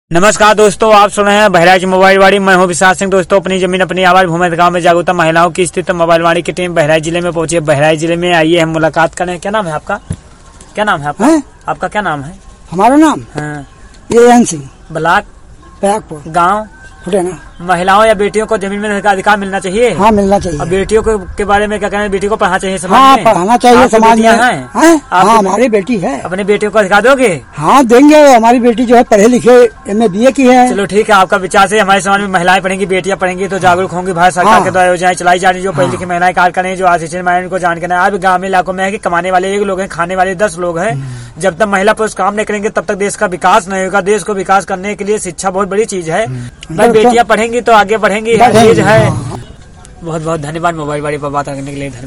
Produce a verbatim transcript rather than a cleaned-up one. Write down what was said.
नमस्कार दोस्तों, आप सुन रहे हैं बहराइच मोबाइल वाड़ी। मैं हूं विशाल सिंह। दोस्तों, अपनी जमीन अपनी आवाज भूमि गांव में जागरूकता महिलाओं की स्थित मोबाइल वाड़ी की टीम बहराइच जिले में पहुंची है। बहराइच जिले में आइए हम मुलाकात करें। क्या नाम है आपका? क्या नाम है आपका? है? आपका क्या नाम है? हमारा नाम हाँ। ये एन सिंह, ब्लॉक प्रयागपुर, गाँव। फुटेना। महिलाओं या बेटियों को जमीन में अधिकार मिलना चाहिए। हाँ, मिलना चाहिए। और बेटियों को के बारे में क्या कहना है? बेटी को पढ़ाना चाहिए समाज हाँ, में। पढ़ाना चाहिए समाज में। हैं? हैं? हाँ, हमारी बेटी है। अपनी बेटियों को अधिकार दोगे? हाँ, देंगे। हमारी बेटी जो है पढ़े लिखे एम ए बी ए की है। चलो ठीक है, आपका विचार से हमारे समाज में महिलाएं पढ़ेंगी, बेटियां पढ़ेंगी तो जागरूक होंगी। भारत सरकार हाँ। के द्वारा योजनाएं चलाई जा रही, जो पढ़ी लिखी महिलाएं कार्य करें, जो आशिक्षित महिलाओं को जान करना है। अब ग्रामीण इलाकों में है कि कमाने वाले एक लोग हैं, खाने वाले दस लोग हैं। जब तक महिला पुरुष काम नहीं करेंगे तब तक देश का विकास नहीं होगा। देश को विकास करने के लिए शिक्षा बहुत बड़ी चीज है। भाई बेटियां पढ़ेंगी तो आगे बढ़ेंगी, हर चीज है। बहुत बहुत धन्यवाद मोबाइल वाड़ी पर बात करने के लिए।